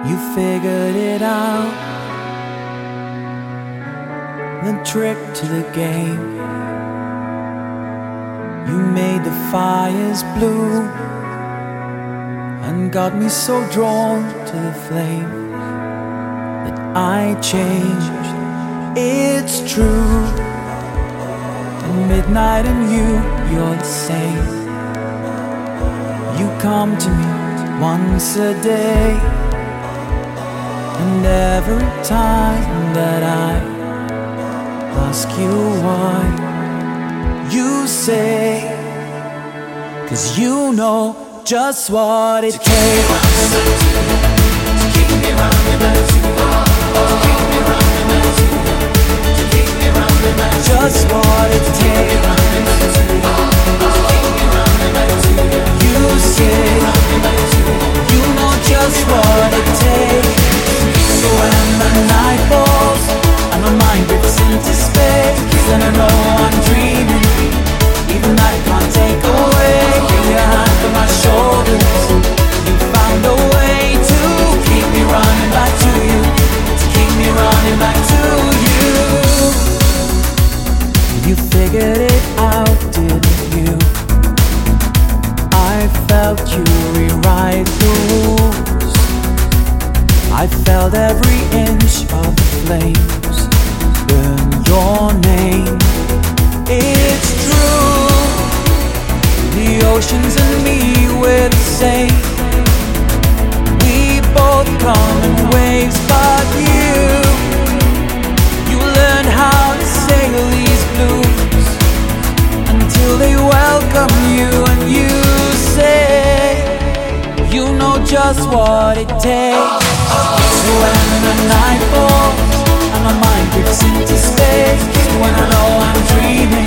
You figured it out, the trick to the game. You made the fires blue and got me so drawn to the flame that I changed. It's true. At midnight and you're the same. You come to me once a day, and every time that I ask you why, you say, 'cause you know just what it takes to keep me running back to you. To keep me running back to you. To keep me running back to you. Just what it takes to keep me running back to you. You say, you know just what it takes. So when the night falls and my mind drifts into space, and I know I'm dreaming, even I can't take away your hand on my shoulders. You found a way to keep me running back to you, to keep me running back to you. You figured it out, didn't you? I felt you rewrite the rules. I felt every inch of the flames burn your name. It's true, the oceans and me, we're the same. We both come in waves, but you learn how to sail these blues until they welcome you, and you say, you know just what it takes. So when the night falls and my mind drifts into space, when I know I'm dreaming,